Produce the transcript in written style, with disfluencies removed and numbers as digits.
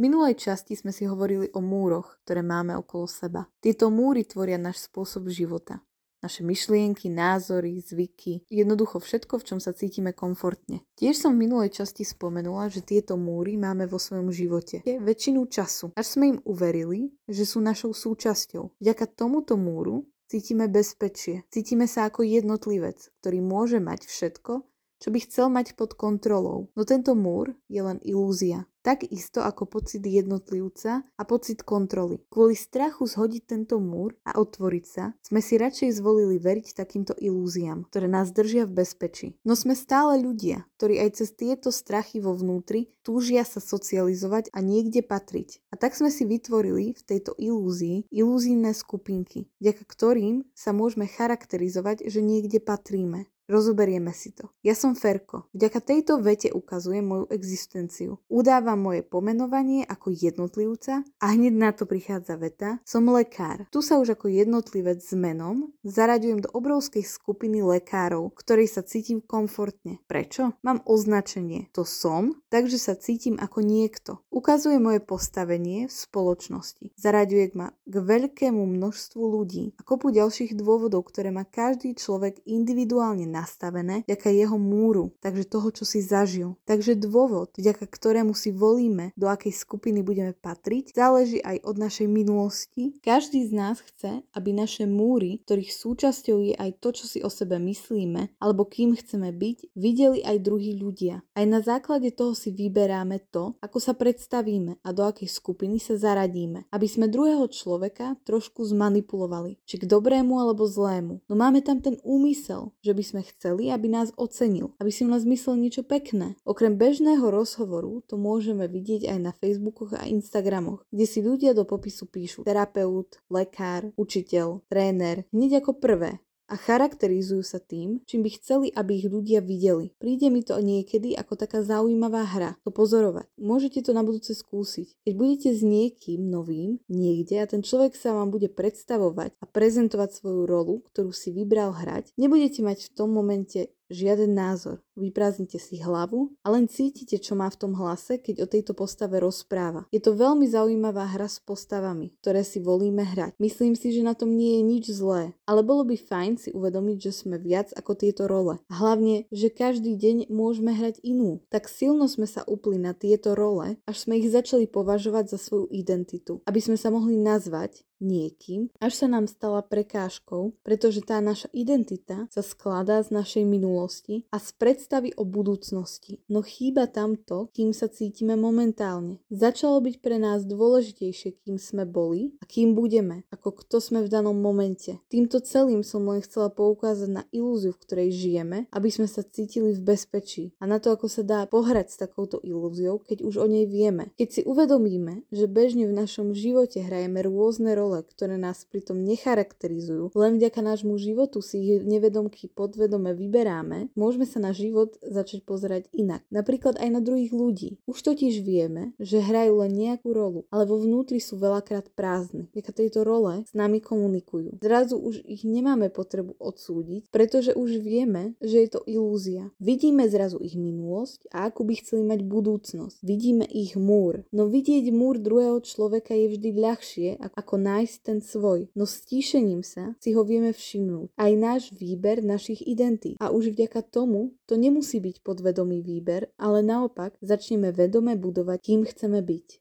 V minulej časti sme si hovorili o múroch, ktoré máme okolo seba. Tieto múry tvoria náš spôsob života. Naše myšlienky, názory, zvyky, jednoducho všetko, v čom sa cítime komfortne. Tiež som v minulej časti spomenula, že tieto múry máme vo svojom živote väčšinu času, až sme im uverili, že sú našou súčasťou. Vďaka tomuto múru cítime bezpečie, cítime sa ako jednotlivec, ktorý môže mať všetko, čo by chcel mať pod kontrolou. No tento múr je len ilúzia. Takisto ako pocit jednotlivca a pocit kontroly. Kvôli strachu zhodiť tento múr a otvoriť sa, sme si radšej zvolili veriť takýmto ilúziám, ktoré nás držia v bezpečí. No sme stále ľudia, ktorí aj cez tieto strachy vo vnútri túžia sa socializovať a niekde patriť. A tak sme si vytvorili v tejto ilúzii ilúzijné skupinky, vďaka ktorým sa môžeme charakterizovať, že niekde patríme. Rozoberieme si to. Ja som Ferko. Vďaka tejto vete ukazujem moju existenciu. Udávam moje pomenovanie ako jednotlivca a hneď na to prichádza veta. Som lekár. Tu sa už ako jednotlivec s menom zaraďujem do obrovskej skupiny lekárov, ktorej sa cítim komfortne. Prečo? Mám označenie. To som, takže sa cítim ako niekto. Ukazuje moje postavenie v spoločnosti. Zaraďuje ma k veľkému množstvu ľudí a kopu ďalších dôvodov, ktoré má každý človek individuálne nastavené vďaka jeho múru, takže toho, čo si zažil. Takže dôvod, vďaka ktorému si volíme, do akej skupiny budeme patriť, záleží aj od našej minulosti. Každý z nás chce, aby naše múry, ktorých súčasťou je aj to, čo si o sebe myslíme, alebo kým chceme byť, videli aj druhí ľudia. Aj na základe toho si vyberáme to, ako sa predstavíme a do akej skupiny sa zaradíme, aby sme druhého človeka trošku zmanipulovali, či k dobrému alebo zlému. No máme tam ten úmysel, že by sme chceli, aby nás ocenil, aby si v nás myslel niečo pekné. Okrem bežného rozhovoru to môžeme vidieť aj na Facebookoch a Instagramoch, kde si ľudia do popisu píšu terapeut, lekár, učiteľ, tréner, hneď ako prvé. A charakterizujú sa tým, čím by chceli, aby ich ľudia videli. Príde mi to niekedy ako taká zaujímavá hra, to pozorovať. Môžete to na budúce skúsiť. Keď budete s niekým novým niekde a ten človek sa vám bude predstavovať a prezentovať svoju rolu, ktorú si vybral hrať, nebudete mať v tom momente žiaden názor. Vyprázdnite si hlavu a len cítite, čo má v tom hlase, keď o tejto postave rozpráva. Je to veľmi zaujímavá hra s postavami, ktoré si volíme hrať. Myslím si, že na tom nie je nič zlé, ale bolo by fajn si uvedomiť, že sme viac ako tieto role. A hlavne, že každý deň môžeme hrať inú. Tak silno sme sa upli na tieto role, až sme ich začali považovať za svoju identitu, aby sme sa mohli nazvať niekým, až sa nám stala prekážkou, pretože tá naša identita sa skladá z našej minulosti a z predstavy o budúcnosti. No chýba tam to, kým sa cítime momentálne. Začalo byť pre nás dôležitejšie, kým sme boli a kým budeme, ako kto sme v danom momente. Týmto celým som len chcela poukázať na ilúziu, v ktorej žijeme, aby sme sa cítili v bezpečí a na to, ako sa dá pohrať s takouto ilúziou, keď už o nej vieme. Keď si uvedomíme, že bežne v našom živote hrajeme rôzne role, ktoré nás pritom necharakterizujú, len vďaka nášmu životu si ich nevedomky podvedome vyberáme, môžeme sa na život začať pozerať inak. Napríklad aj na druhých ľudí. Už totiž vieme, že hrajú len nejakú rolu, ale vo vnútri sú veľakrát prázdne. Vďaka tejto role s nami komunikujú. Zrazu už ich nemáme potrebu odsúdiť, pretože už vieme, že je to ilúzia. Vidíme zrazu ich minulosť a akú by chceli mať budúcnosť. Vidíme ich múr. No vidieť múr druhého človeka je vždy ľahšie ako nájsť ten svoj, no stíšením sa si ho vieme všimnúť. Aj náš výber našich identít. A už vďaka tomu to nemusí byť podvedomý výber, ale naopak začneme vedome budovať, kým chceme byť.